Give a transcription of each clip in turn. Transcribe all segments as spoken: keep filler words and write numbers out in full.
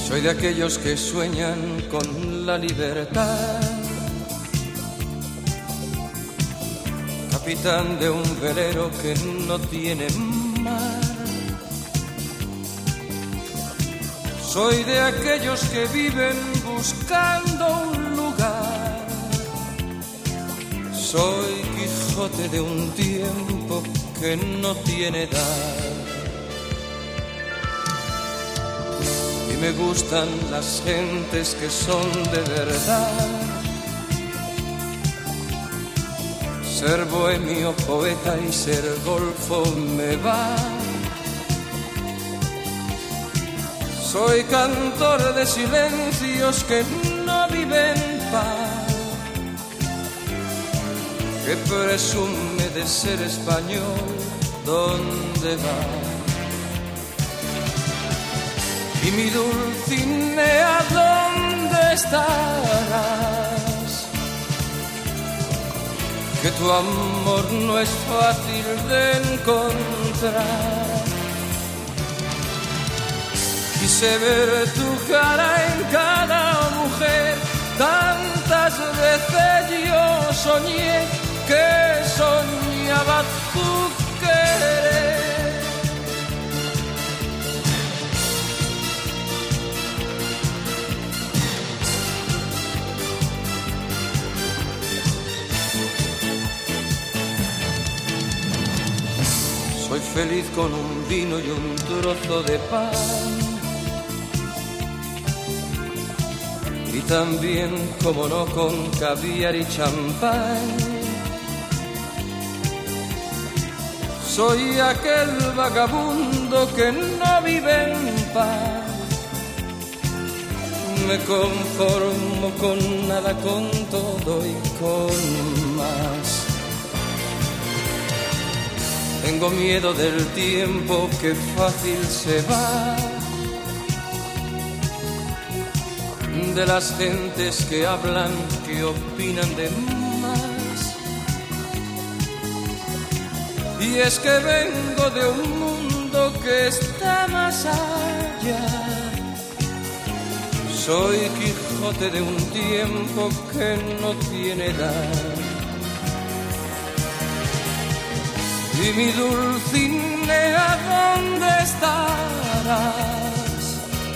Soy de aquellos que sueñan con la libertad, capitán de un velero que no tiene mar. Soy de aquellos que viven buscando un lugar. Soy Quijote de un tiempo que no tiene edad. Y me gustan las gentes que son de verdad. Ser bohemio, poeta y ser golfo me va. Soy cantor de silencios que no viven paz, que presume de ser español, ¿dónde va? Y mi Dulcinea, ¿dónde estarás? Que tu amor no es fácil de encontrar. Quise ver tu cara en cada mujer, tantas veces yo soñé que soñaba tu querer. Soy feliz con un vino y un trozo de pan. Y también, como no, con caviar y champán. Soy aquel vagabundo que no vive en paz. Me conformo con nada, con todo y con más. Tengo miedo del tiempo que fácil se va, de las gentes que hablan, que opinan de más. Y es que vengo de un mundo que está más allá. Soy Quijote de un tiempo que no tiene edad. Y mi Dulcinea, ¿dónde estarás?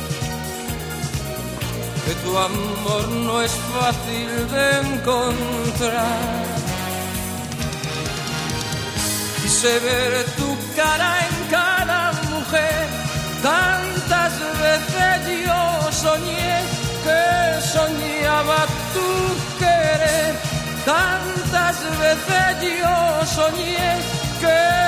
Que tu amor no es fácil de encontrar. Quise ver tu cara en cada mujer, tantas veces yo soñé que soñaba tu querer. Tantas veces yo soñé que